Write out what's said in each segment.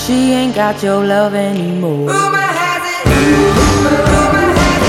she ain't got your love anymore. Rumor has it. Rumor has it.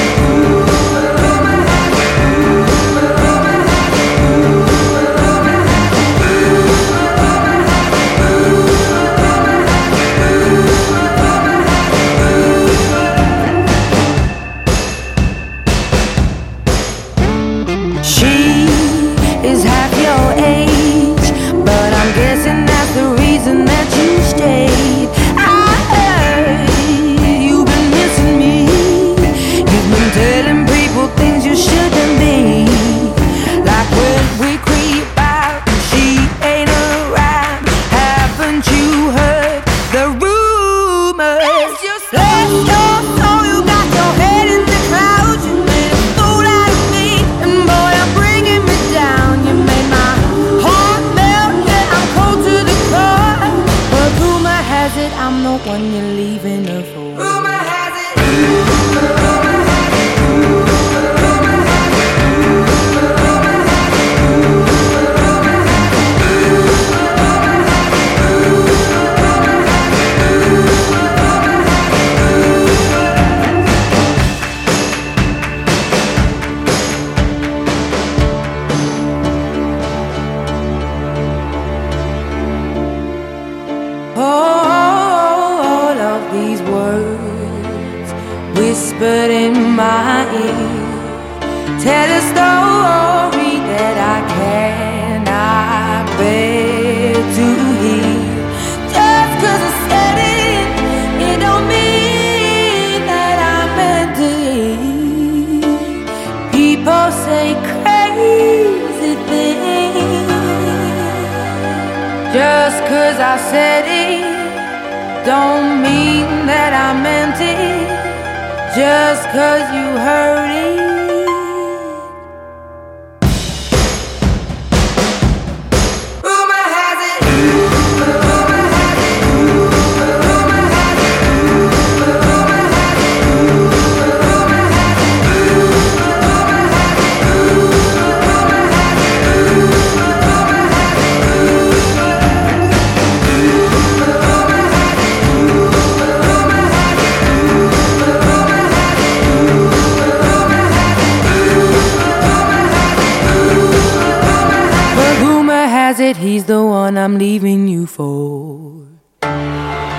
She is half your age, but I'm guessing that's the reason that you stayed. I heard you've been missing me. You've been telling people things you shouldn't be. Like when we creep out and she ain't around. Haven't you heard the rumors? It's just let your soul, you got your head in the clouds. You made a fool out of me, and boy, I'm bringing me down. You made my heart melt, yeah, I'm cold to the core. But rumor has it I'm the one you're leaving her for. Rumor has it. Rumor has it. All of these words whispered in my ear tell a story that I cannot bear to hear. Just 'cause I said it, it don't mean that I meant it. People say crazy things. Just 'cause I said it don't mean that I meant it. Just 'cause you heard it. Rumor has it. Rumor has it. Rumor has it. Rumor has it. Rumor has it. Rumor has it. Rumor has it. But rumor has it he's the one I'm leaving you for.